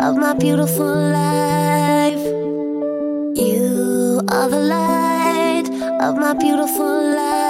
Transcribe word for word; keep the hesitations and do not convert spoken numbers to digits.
of my beautiful life. You are the light of my beautiful life.